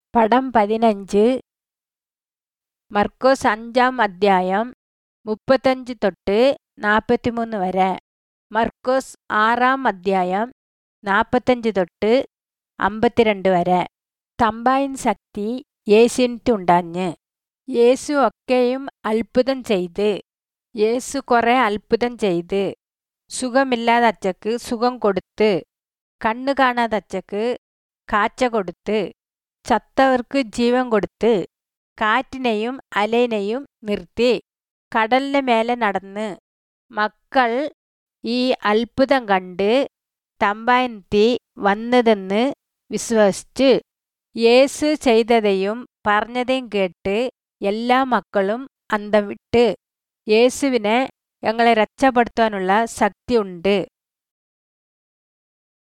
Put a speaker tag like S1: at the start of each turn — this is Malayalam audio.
S1: പടം 15 മർക്കോസ് 5-ാം അധ്യായം 35 തൊട്ട് 43 വരെ. മർക്കോസ് 6-ാം അധ്യായം 45 തൊട്ട് 52 വരെ. തമ്പായിൻ ശക്തി യേശുവിനുണ്ടാഞ്ഞ്. യേശു ഒക്കെയും അത്ഭുതം ചെയ്ത്. യേശു കുറെ അത്ഭുതം ചെയ്ത്. സുഖമില്ലാതച്ചക്ക് സുഖം കൊടുത്ത്, കണ്ണു കാണാതച്ചക്ക് കാഴ്ച കൊടുത്ത്, ചത്തവർക്ക് ജീവൻ കൊടുത്ത്, കാറ്റിനെയും അലയിനെയും നിർത്തി, കടലിന് മേലെ നടന്ന്. മക്കൾ ഈ അത്ഭുതം കണ്ട് തമ്പായിൻ തീ വന്നതെന്ന് വിശ്വസിച്ച്. യേശു ചെയ്തതെയും പറഞ്ഞതെയും കേട്ട് എല്ലാ മക്കളും അന്തം വിട്ട്. യേശുവിന് ഞങ്ങളെ രക്ഷപ്പെടുത്താനുള്ള ശക്തിയുണ്ട്.